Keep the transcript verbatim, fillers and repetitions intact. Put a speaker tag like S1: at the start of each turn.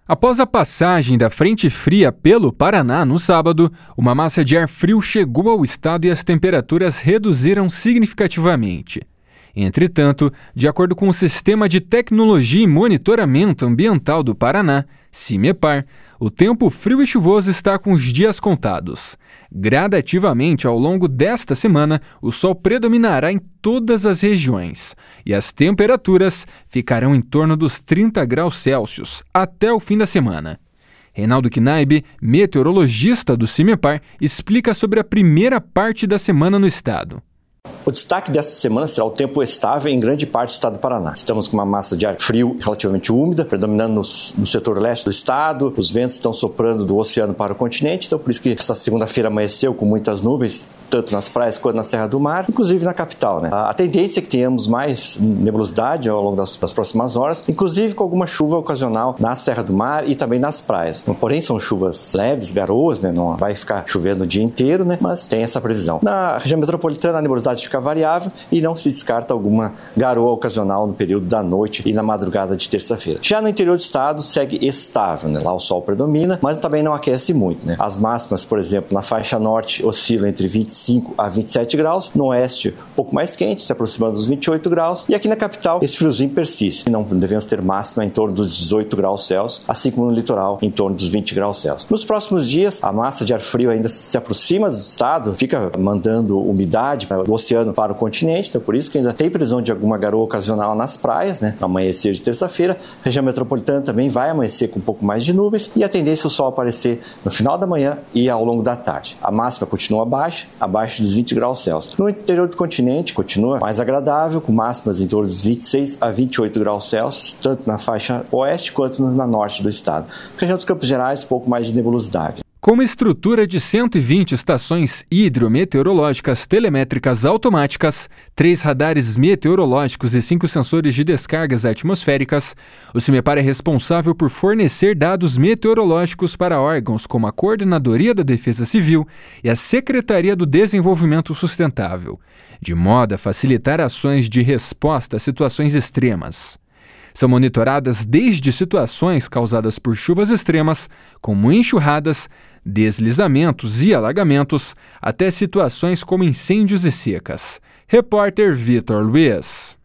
S1: Após a passagem da frente fria pelo Paraná no sábado, uma massa de ar frio chegou ao estado e as temperaturas reduziram significativamente. Entretanto, de acordo com o Sistema de Tecnologia e Monitoramento Ambiental do Paraná, CIMEPAR, o tempo frio e chuvoso está com os dias contados. Gradativamente, ao longo desta semana, o sol predominará em todas as regiões e as temperaturas ficarão em torno dos trinta graus Celsius até o fim da semana. Reinaldo Knaib, meteorologista do CIMEPAR, explica sobre a primeira parte da semana no estado.
S2: O destaque dessa semana será o tempo estável em grande parte do estado do Paraná. Estamos com uma massa de ar frio relativamente úmida, predominando no, no setor leste do estado. Os ventos estão soprando do oceano para o continente, então por isso que esta segunda-feira amanheceu com muitas nuvens, tanto nas praias quanto na Serra do Mar, inclusive na capital, né? A, a tendência é que tenhamos mais nebulosidade ao longo das, das próximas horas, inclusive com alguma chuva ocasional na Serra do Mar e também nas praias. Porém, são chuvas leves, garoas, né? Não vai ficar chovendo o dia inteiro, né? Mas tem essa previsão. Na região metropolitana, a nebulosidade fica variável e não se descarta alguma garoa ocasional no período da noite e na madrugada de terça-feira. Já no interior do estado segue estável, né? Lá o sol predomina, mas também não aquece muito, né? As máximas, por exemplo, na faixa norte oscilam entre vinte e cinco a vinte e sete graus, no oeste um pouco mais quente, se aproximando dos vinte e oito graus, e aqui na capital esse friozinho persiste. Não devemos ter máxima em torno dos dezoito graus Celsius, assim como no litoral em torno dos vinte graus Celsius. Nos próximos dias, a massa de ar frio ainda se aproxima do estado, fica mandando umidade do oceano para o continente, então por isso que ainda tem previsão de alguma garoa ocasional nas praias, né, no amanhecer de terça-feira. A região metropolitana também vai amanhecer com um pouco mais de nuvens e a tendência é o sol aparecer no final da manhã e ao longo da tarde. A máxima continua baixa, abaixo dos vinte graus Celsius. No interior do continente continua mais agradável, com máximas em torno dos vinte e seis a vinte e oito graus Celsius, tanto na faixa oeste quanto na norte do estado. Na região dos Campos Gerais, um pouco mais de nebulosidade.
S1: Com uma estrutura de cento e vinte estações hidrometeorológicas telemétricas automáticas, três radares meteorológicos e cinco sensores de descargas atmosféricas, o CIMEPAR é responsável por fornecer dados meteorológicos para órgãos como a Coordenadoria da Defesa Civil e a Secretaria do Desenvolvimento Sustentável, de modo a facilitar ações de resposta a situações extremas. São monitoradas desde situações causadas por chuvas extremas, como enxurradas, deslizamentos e alagamentos, até situações como incêndios e secas. Repórter Vitor Luiz.